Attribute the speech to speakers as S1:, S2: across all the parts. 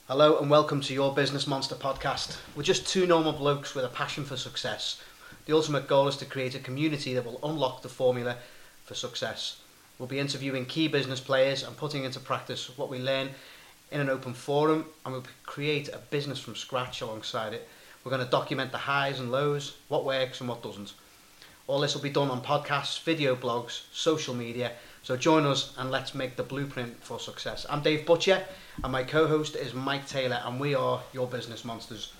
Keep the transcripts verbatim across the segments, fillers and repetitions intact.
S1: Hello and welcome to Your Business Monster podcast. We're just two normal blokes with a passion for success. The ultimate goal is to create a community that will unlock the formula for success. We'll be interviewing key business players and putting into practice what we learn in an open forum, and we'll create a business from scratch alongside it. We're going to document the highs and lows, what works and what doesn't. All this will be done on podcasts, video blogs, social media. So join us and let's make the blueprint for success. I'm Dave Butcher and my co-host is Mike Taylor, and we are Your Business Monsters.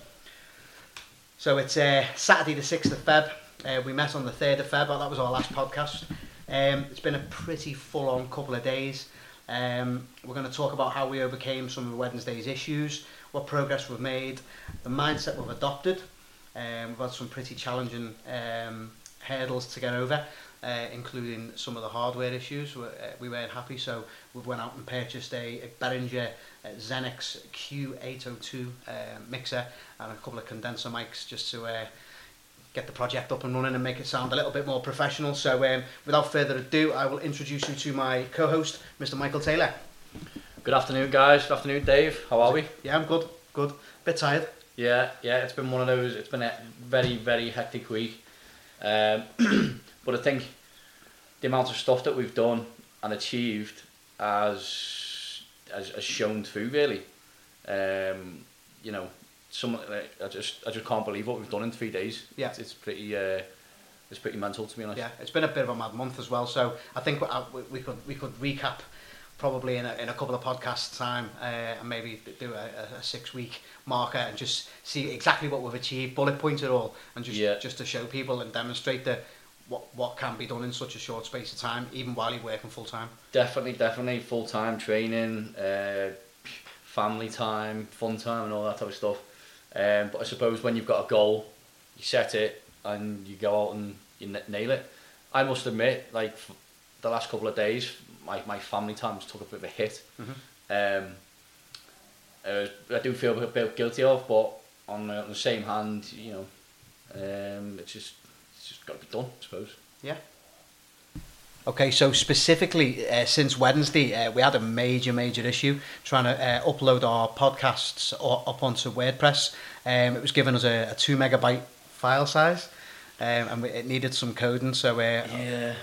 S1: So it's uh, Saturday the sixth of Feb. Uh, we met on the third of Feb. That was our last podcast. Um, it's been a pretty full-on couple of days. Um, we're going to talk about how we overcame some of Wednesday's issues, what progress we've made, the mindset we've adopted. Um, we've had some pretty challenging um, hurdles to get over. Uh, including some of the hardware issues. We, uh, we weren't happy, so we went out and purchased a, a Behringer uh, Xenix Q eight oh two uh, mixer and a couple of condenser mics just to uh, get the project up and running and make it sound a little bit more professional. So um, without further ado, I will introduce you to my co-host, Mister Michael Taylor.
S2: Good afternoon, guys. Good afternoon, Dave. How are we?
S1: Yeah, I'm good, good. Bit tired.
S2: Yeah, yeah, it's been one of those, it's been a very, very hectic week. Um, but I think the amount of stuff that we've done and achieved has has, has shown through, really. Um, you know, some I just I just can't believe what we've done in three days.
S1: Yeah,
S2: it's, it's pretty uh, it's pretty mental, to be honest.
S1: Yeah, it's been a bit of a mad month as well. So I think we, we could we could recap probably in a, in a couple of podcasts time uh, and maybe do a, a six week marker and just see exactly what we've achieved, bullet point it all, and just yeah. just to show people and demonstrate that what what can be done in such a short space of time, even while you're working full time.
S2: Definitely, definitely full time training, uh, family time, fun time, and all that type of stuff. Um, but I suppose when you've got a goal, you set it and you go out and you nail it. I must admit, like the last couple of days, my, my family times took a bit of a hit. Mm-hmm. Um, uh, I do feel a bit guilty of, but on, uh, on the same hand, you know, um, it's just it's just got to be done, I suppose.
S1: Yeah. Okay, so specifically uh, since Wednesday, uh, we had a major, major issue trying to uh, upload our podcasts up onto WordPress. Um, it was giving us a, a two megabyte file size, um, and we, it needed some coding. So uh,
S2: yeah.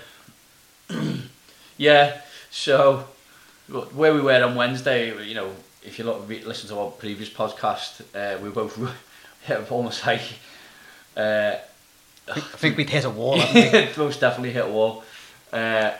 S2: Yeah, so where we were on Wednesday, you know, if you look, listen to our previous podcast, uh, we both hit almost like... Uh,
S1: I think, I think we'd hit a wall, hadn't we?
S2: Most definitely hit a wall. Uh,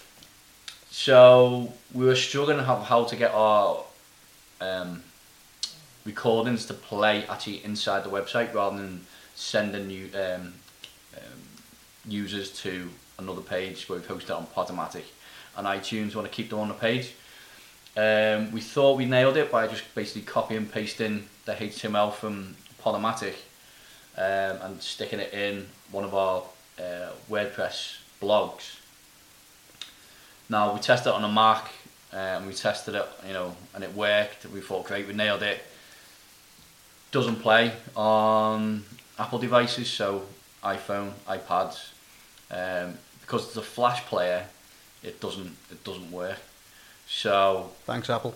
S2: so we were struggling to have how to get our um, recordings to play actually inside the website rather than sending new, um, um, users to another page where we post it on Podomatic and iTunes. Want to keep them on the page. Um, we thought we nailed it by just basically copy and pasting the H T M L from Podomatic um, and sticking it in one of our uh, WordPress blogs. Now we tested it on a Mac uh, and we tested it, you know, and it worked. We thought, great, we nailed it. Doesn't play on Apple devices, so iPhone, iPads. Um, because it's a Flash player, it doesn't it doesn't work. So
S1: thanks, Apple.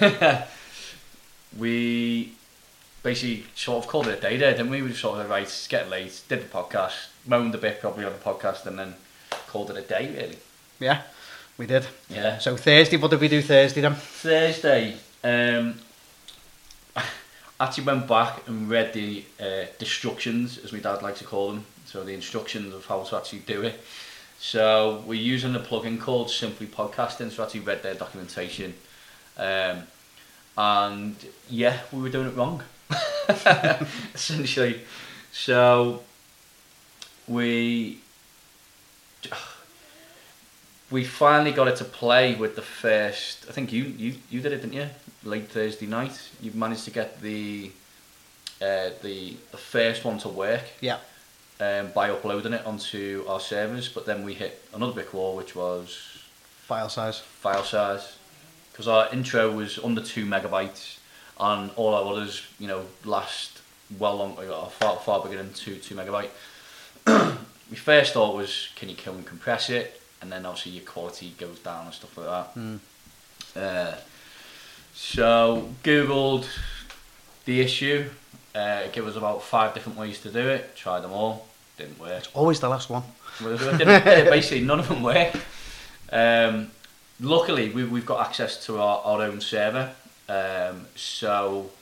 S2: We basically sort of called it a day there, didn't we? We just sort of right, it's getting late, did the podcast, moaned a bit probably on the podcast, and then called it a day, really.
S1: Yeah, we did.
S2: Yeah.
S1: So Thursday, what did we do Thursday then?
S2: Thursday, um, actually went back and read the uh, instructions, as my dad likes to call them. So the instructions of how to actually do it. So we're using a plugin called Simply Podcasting. So I actually read their documentation, um, and yeah, we were doing it wrong, essentially. So we we finally got it to play with the first. I think you you you did it, didn't you? Late Thursday night, you managed to get the uh, the the first one to work.
S1: Yeah.
S2: Um, by uploading it onto our servers, but then we hit another brick wall, which was
S1: file size.
S2: File size, because our intro was under two megabytes, and all our others, you know, last well long, far far bigger than two two megabyte. We first thought was, can you kill and compress it, and then obviously your quality goes down and stuff like that. Mm. Uh, so Googled, the issue. Uh, it gave us about five different ways to do it. Tried them all. Didn't work.
S1: Always the last one.
S2: Well, it didn't, yeah, basically, none of them work. Um, luckily, we, we've got access to our, our own server. Um, so,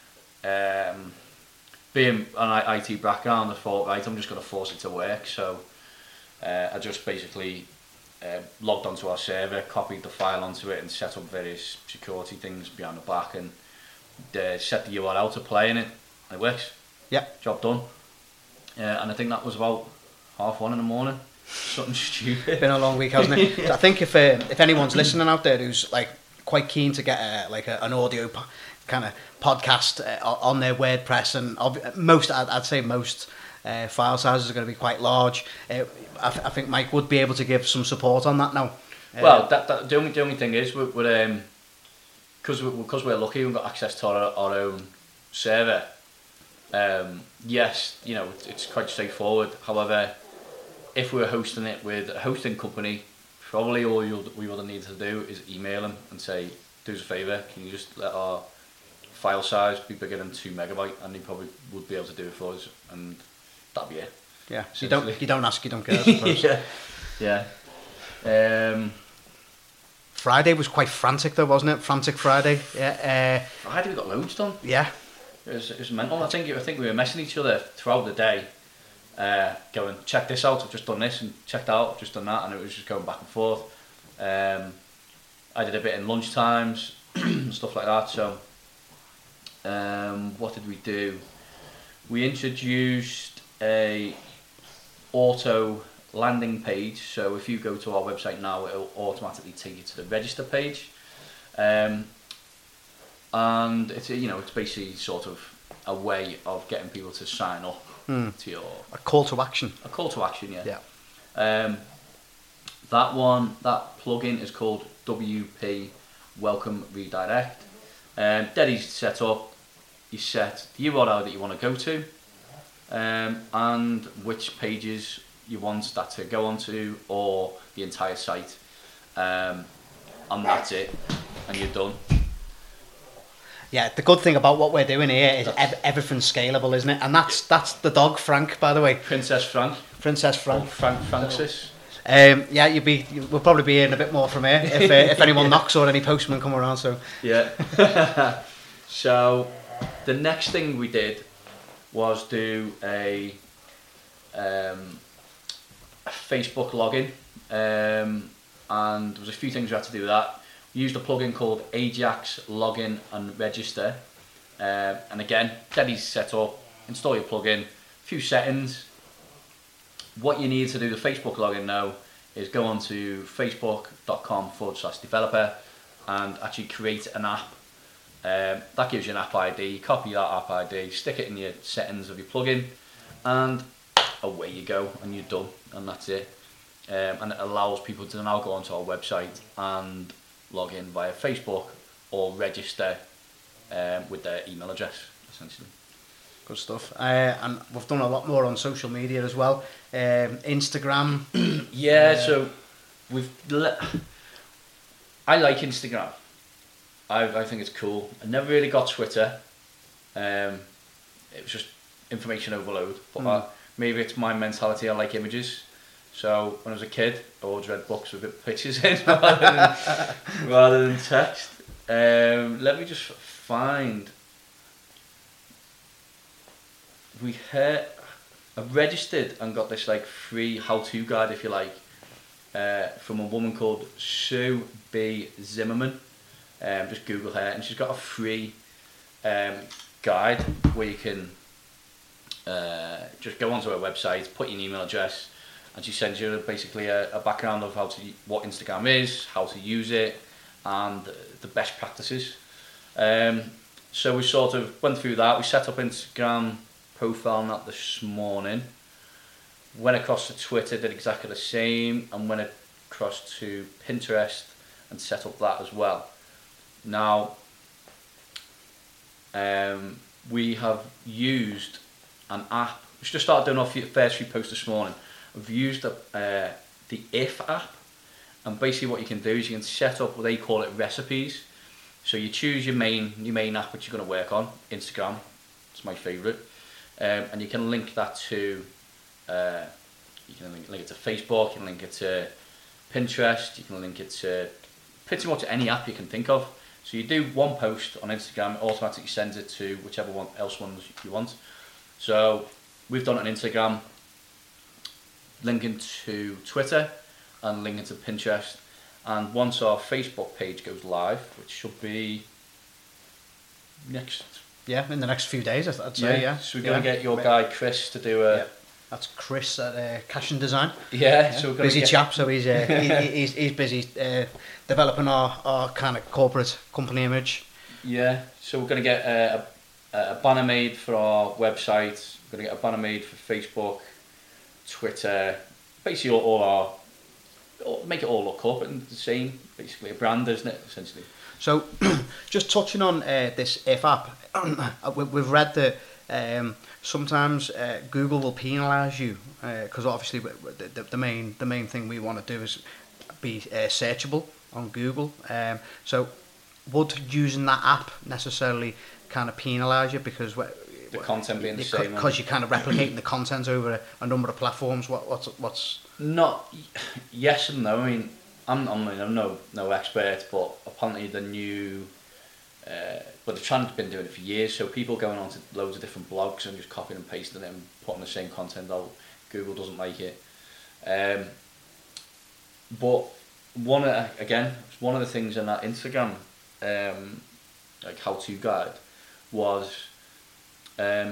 S2: um, being an I T background, I thought, right, I'm just going to force it to work. So, uh, I just basically uh, logged onto our server, copied the file onto it, and set up various security things behind the back, and uh, set the U R L to play in it. And it works.
S1: Yeah.
S2: Job done. Uh, and I think that was about half one in the morning. Something stupid.
S1: Been a long week, hasn't it? I think if uh, if anyone's listening out there who's like quite keen to get a, like a, an audio po- kind of podcast uh, on their WordPress, and ob- most I'd, I'd say most uh, file sizes are going to be quite large. Uh, I, th- I think Mike would be able to give some support on that now. Uh,
S2: well, that, that the only the only thing is we're, we're um because we're, because we're lucky we've got access to our, our own server. Um, yes, you know it's, it's quite straightforward. However, if we were hosting it with a hosting company, probably all you'll, we would have needed to do is email them and say, do us a favour, can you just let our file size be bigger than two megabyte, and they probably would be able to do it for us, and that'd be it.
S1: Yeah, so you don't you don't ask, you don't care. I suppose.
S2: yeah, yeah. Um,
S1: Friday was quite frantic though, wasn't it? Frantic Friday. Yeah. Uh,
S2: Friday we got loads done.
S1: Yeah.
S2: It was, it was mental. I think I think we were messaging each other throughout the day. Uh, going, check this out, I've just done this, and checked out, I've just done that, and it was just going back and forth. Um, I did a bit in lunch times, stuff like that. So, um, what did we do? We introduced a auto landing page. So if you go to our website now, it'll automatically take you to the register page. Um, and it's you know it's basically sort of a way of getting people to sign up. Hmm. To your
S1: a call to action.
S2: A call to action, yeah.
S1: Yeah.
S2: Um, that one, that plugin is called W P Welcome Redirect. Um, dead easy to set up. You set the U R L that you want to go to, um, and which pages you want that to go onto, or the entire site, um, and that's it, and you're done.
S1: Yeah, the good thing about what we're doing here is ev- everything's scalable, isn't it? And that's that's the dog, Frank, by the way.
S2: Princess Frank.
S1: Princess Frank.
S2: Oh, Frank Francis.
S1: Um, yeah, you'll be. We'll probably be hearing a bit more from here if uh, if anyone knocks or any postmen come around. So
S2: yeah. So the next thing we did was do a, um, a Facebook login, um, and there was a few things we had to do with that. We used a plugin called Ajax Login and Register, uh, and again, dead easy to set up. Install your plugin, a few settings. What you need to do the Facebook login now is go on to facebook.com forward slash developer and actually create an app. Um, that gives you an app I D. Copy that app I D, stick it in your settings of your plugin, and away you go, and you're done, and that's it. Um, and it allows people to now go onto our website and log in via Facebook or register um, with their email address, essentially.
S1: Good stuff. Uh, and we've done a lot more on social media as well. Um, Instagram.
S2: yeah, uh, so we've. Le- I like Instagram. I I think it's cool. I never really got Twitter. Um, it was just information overload. But mm. I, maybe it's my mentality. I like images. So when I was a kid, I always read books with pictures in rather than, rather than text. Um, let me just find. We had, I registered and got this like free how-to guide, if you like, uh, from a woman called Sue B. Zimmerman. Um, just Google her, and she's got a free um, guide where you can uh, just go onto her website, put your email address, and she sends you basically a, a background of how to what Instagram is, how to use it, and the best practices. Um, so we sort of went through that. We set up Instagram profile on that this morning. Went across to Twitter, did exactly the same, and went across to Pinterest and set up that as well. Now, um, we have used an app. We just started doing our first few posts this morning. We've used a, uh, the If app, and basically what you can do is you can set up what they call it recipes. So you choose your main your main app which you're going to work on. Instagram, it's my favourite, um, and you can link that to uh, you can link, link it to Facebook, you can link it to Pinterest, you can link it to pretty much any app you can think of. So you do one post on Instagram, it automatically sends it to whichever one else ones you want. So we've done it on Instagram, linking to Twitter and linking to Pinterest. And once our Facebook page goes live, which should be next...
S1: Yeah, in the next few days, I'd say, yeah. yeah.
S2: So we're going to
S1: yeah.
S2: get your guy Chris to do a...
S1: Yeah. That's Chris at uh, Cash and Design.
S2: Yeah,
S1: yeah.
S2: so we're
S1: busy
S2: get...
S1: chap. So he's uh, he, he's he's busy uh, developing our, our kind of corporate company image.
S2: Yeah, so we're going to get a, a, a banner made for our website. We're going to get a banner made for Facebook, Twitter, basically all, all our all, make it all look corporate and the same. Basically a brand, isn't it? Essentially.
S1: So, just touching on uh, this If app, we've read that. Um, sometimes uh, Google will penalise you because uh, obviously the, the main the main thing we want to do is be uh, searchable on Google. Um, so would using that app necessarily kind of penalise you because
S2: the content being the same?
S1: Because you're kind of replicating the content over a, a number of platforms. What what's what's
S2: not yes and no. I mean, I'm I'm, I'm no no expert, but apparently the new. Uh, but the trend's been doing it for years, so people going on to loads of different blogs and just copying and pasting it and putting the same content out. Google doesn't like it. Um, but one of, again, one of the things in that Instagram um, like how-to guide was um,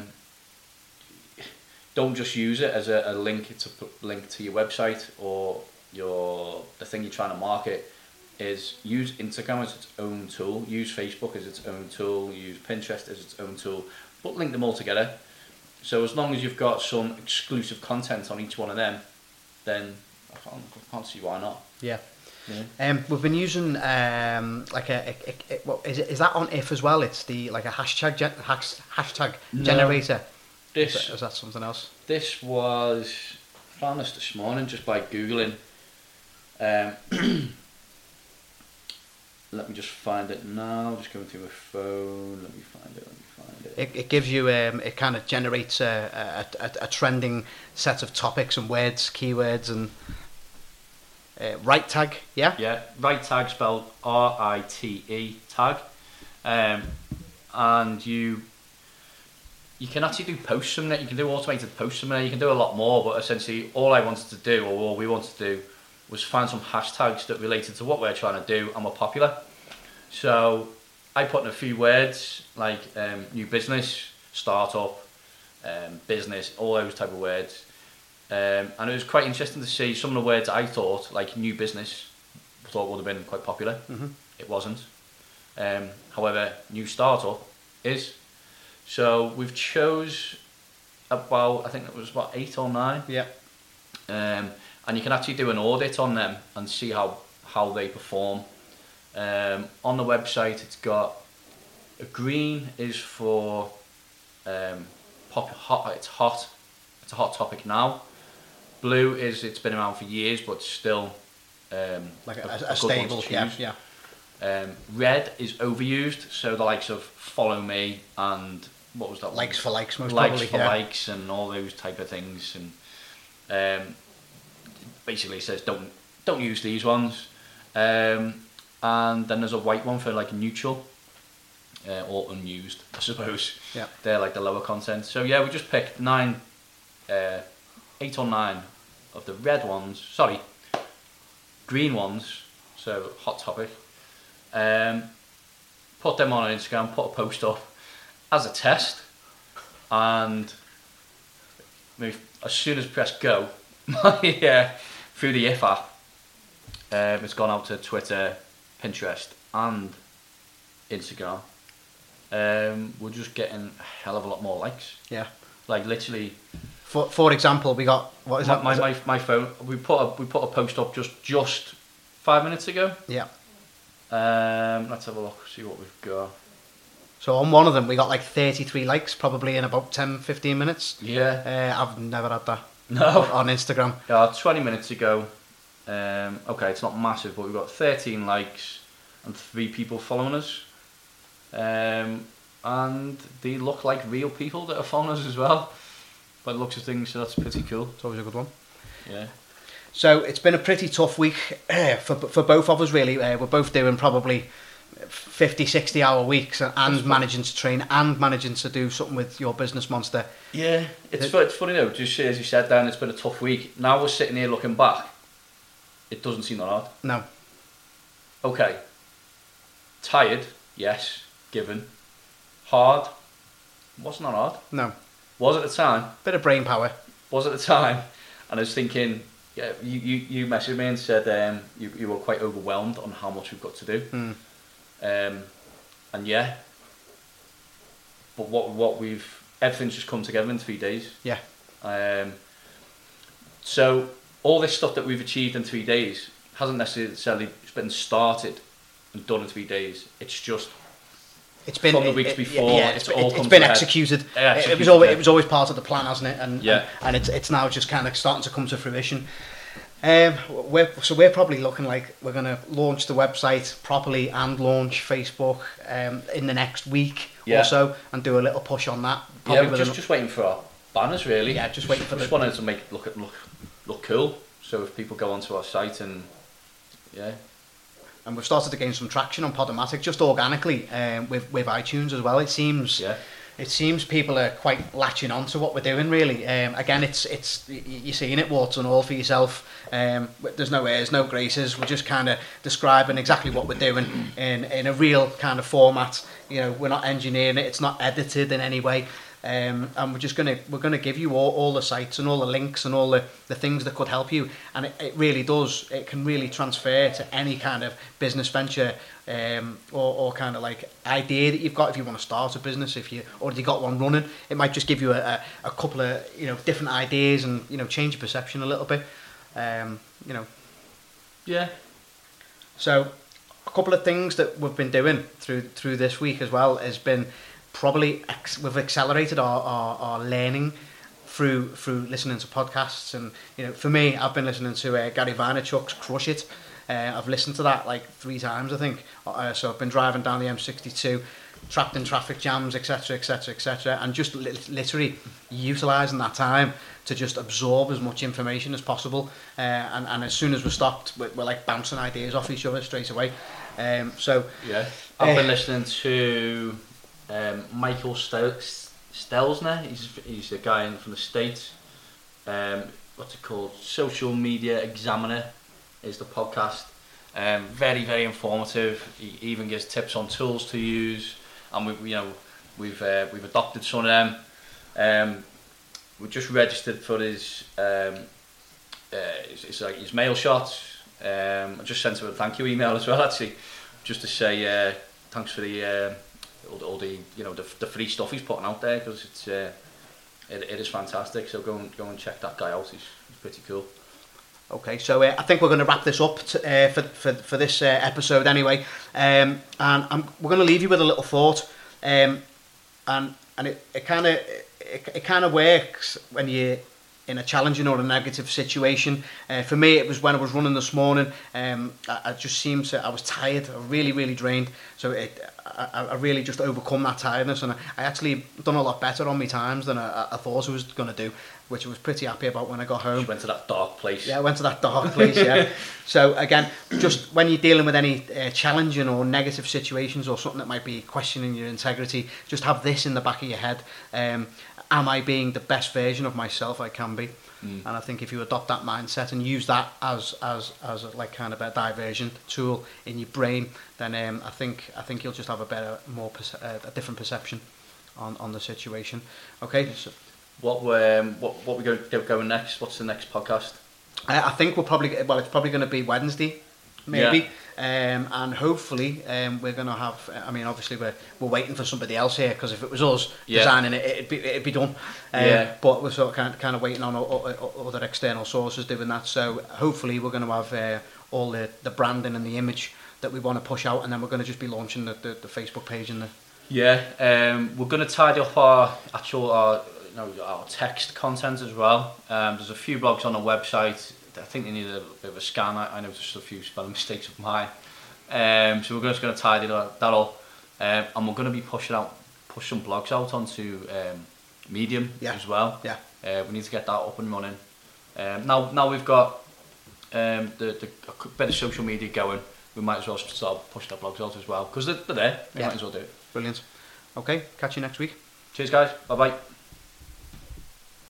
S2: don't just use it as a, a link to link to your website or your the thing you're trying to market. Is use Instagram as its own tool, use Facebook as its own tool, use Pinterest as its own tool, but link them all together. So as long as you've got some exclusive content on each one of them, then I can't, I can't see why not.
S1: Yeah.
S2: yeah.
S1: Um, we've been using um, like a, a, a, a what is it? Is that on If as well? It's the like a hashtag gen, hash, hashtag
S2: no,
S1: generator.
S2: This
S1: is that, is that something else?
S2: This was I found this this morning just by googling. Um, Let me just find it now. Just going through my phone. Let me find it. Let me find it.
S1: It, it gives you. Um, it kind of generates a, a, a, a trending set of topics and words, keywords, and uh, right tag. Yeah.
S2: Yeah. Right tag spelled R I T E tag, um, and you you can actually do posts from it. You can do automated posts from it. You can do a lot more. But essentially, all I wanted to do, or all we wanted to do, was find some hashtags that related to what we're trying to do and were popular. So I put in a few words like um, new business, startup, um, business, all those type of words. Um, and it was quite interesting to see some of the words I thought, like new business, thought would have been quite popular.
S1: Mm-hmm.
S2: It wasn't. Um, however, new startup is. So we've chose about, I think it was about eight or nine.
S1: Yeah.
S2: Um, and you can actually do an audit on them and see how, how they perform. Um, on the website, it's got a green is for um, pop, hot. It's hot. It's a hot topic now. Blue is it's been around for years, but still um,
S1: like a,
S2: a,
S1: a, a stable. Yeah, yeah.
S2: Um, red is overused, so the likes of follow me and what was that?
S1: Likes
S2: one?
S1: for likes, most
S2: likes
S1: probably.
S2: for
S1: yeah.
S2: likes and all those type of things, and um, basically says don't don't use these ones. Um, and then there's a white one for like neutral uh, or unused, I suppose.
S1: Yeah.
S2: They're like the lower content. So yeah, we just picked nine, uh, eight or nine of the red ones. Sorry, green ones. So hot topic. Um, put them on Instagram. Put a post up as a test, and maybe as soon as press go, yeah, through the If app, um, it's gone out to Twitter, Pinterest, and Instagram. Um, we're just getting a hell of a lot more likes.
S1: Yeah.
S2: Like literally.
S1: For for example, we got what is
S2: my,
S1: that?
S2: My,
S1: is
S2: my,
S1: that?
S2: my phone. We put a we put a post up just just five minutes ago.
S1: Yeah.
S2: Um, let's have a look. See what we've got.
S1: So on one of them, we got like thirty-three likes, probably in about ten, fifteen minutes.
S2: Yeah.
S1: Uh, I've never had that.
S2: No.
S1: On Instagram.
S2: Yeah, twenty minutes ago. Um, okay, it's not massive, but we've got thirteen likes and three people following us. Um, and they look like real people that are following us as well, by the looks of things, so that's pretty cool.
S1: It's always a good one.
S2: Yeah.
S1: So it's been a pretty tough week uh, for for both of us, really. Uh, we're both doing probably fifty, sixty hour weeks and, and managing to train and managing to do something with your Business Monster.
S2: Yeah, it's, it, it's funny though, just as you said, Dan, it's been a tough week. Now we're sitting here looking back, it doesn't seem that hard.
S1: No.
S2: Okay. Tired, yes, given. Hard, wasn't that hard.
S1: No.
S2: Was at the time.
S1: Bit of brain power.
S2: Was at the time. And I was thinking, yeah, you, you, you messaged me and said um, you, you were quite overwhelmed on how much we've got to do.
S1: Mm.
S2: Um, and yeah, but what what we've, everything's just come together in three days.
S1: Yeah.
S2: Um, so all this stuff that we've achieved in three days hasn't necessarily been started and done in three days. It's just
S1: it's been
S2: from the weeks
S1: it,
S2: before.
S1: Yeah,
S2: it's,
S1: it's,
S2: all
S1: it's,
S2: come
S1: it's been
S2: to
S1: executed.
S2: Yeah,
S1: it,
S2: executed.
S1: it was always it was always part of the plan, hasn't it? And
S2: yeah,
S1: and, and it's it's now just kind of starting to come to fruition. Um, we're, so we're probably looking like we're going to launch the website properly and launch Facebook um, in the next week
S2: yeah.
S1: or so, and do a little push on that.
S2: Probably yeah, we're just, just waiting for our banners, really.
S1: Yeah, just waiting for
S2: just
S1: the...
S2: wanted to make it look look look cool. So if people go onto our site and yeah.
S1: And we've started to gain some traction on Podomatic just organically um, with with iTunes as well. It seems.
S2: Yeah.
S1: It seems people are quite latching on to what we're doing, really. Um, again, it's it's you're seeing it warts and all for yourself. Um, there's no airs, no graces. We're just kind of describing exactly what we're doing in in a real kind of format. You know, we're not engineering it. It's not edited in any way. Um, and we're just gonna we're gonna give you all, all the sites and all the links and all the, the things that could help you. And it, it really does. It can really transfer to any kind of business venture. Um, or, or kind of like idea that you've got if you want to start a business, if you already got one running, it might just give you a, a, a couple of you know different ideas and you know change your perception a little bit. Um, you know,
S2: yeah.
S1: So a couple of things that we've been doing through through this week as well has been probably ex- we've accelerated our, our, our learning through through listening to podcasts. And you know, for me, I've been listening to uh, Gary Vaynerchuk's Crush It. Uh, I've listened to that like three times, I think. Uh, so I've been driving down the M sixty-two, trapped in traffic jams, et cetera, et cetera, et cetera, and just li- literally utilising that time to just absorb as much information as possible. Uh, and, and as soon as we're stopped, we're, we're like bouncing ideas off each other straight away. Um, so
S2: yeah, I've
S1: uh,
S2: been listening to um, Michael Stel- Stelzner. He's he's a guy in, from the States. Um, what's it called? Social Media Examiner is the podcast. Um, very very informative. He even gives tips on tools to use, and we you know we've uh, we've adopted some of them. Um, we just registered for his um, uh, his, his, like his mail shots. Um, I just sent him a thank you email as well, actually, just to say uh, thanks for the uh, all, the all the you know the, the free stuff he's putting out there, because it's uh, it, it is fantastic. So go and go and check that guy out. He's, he's pretty cool.
S1: Okay, so uh, I think we're going to wrap this up t- uh, for, for for this uh, episode anyway, um, and I'm, we're going to leave you with a little thought, um, and and it it kind of it, it kind of works when you're in a challenging or a negative situation. Uh, for me, it was when I was running this morning. Um, I, I just seemed to I was tired, I was really really drained. So it, I, I really just overcome that tiredness, and I, I actually done a lot better on my times than I, I thought I was going to do, which I was pretty happy about when I got home.
S2: Just went to that dark place.
S1: Yeah, I went to that dark place, yeah. So again, just when you're dealing with any uh, challenging or negative situations or something that might be questioning your integrity, just have this in the back of your head. Um, am I being the best version of myself I can be? Mm. And I think if you adopt that mindset and use that as as as a, like kind of a diversion tool in your brain, then um, I think I think you'll just have a better, more perce- uh, a different perception on, on the situation. Okay. So,
S2: What um, what what we go going next? What's the next podcast?
S1: I, I think we'll probably well, it's probably going to be Wednesday, maybe, yeah. um, and hopefully um, we're going to have. I mean, obviously we're we're waiting for somebody else here, because if it was us yeah. designing it, it'd be it'd be done. Um, yeah. But we're sort of kind of, kind of waiting on o- o- other external sources doing that. So hopefully we're going to have uh, all the the branding and the image that we want to push out, and then we're going to just be launching the, the, the Facebook page and the.
S2: Yeah, um, we're going to tidy up our actual our. Know, our text content as well. Um, there's a few blogs on the website. I think they need a bit of a scan. I, I noticed a few spelling mistakes of mine. Um, so we're just going to tidy that, that all um, and we're going to be pushing out, push some blogs out onto um, Medium
S1: Yeah.
S2: as well.
S1: Yeah.
S2: Uh, we need to get that up and running. Um, now, now we've got um, the, the a bit of social media going. We might as well start pushing our blogs out as well because they're, they're there. We
S1: Yeah.
S2: might as well do it.
S1: Brilliant. Okay, catch you next week.
S2: Cheers, guys. Bye bye.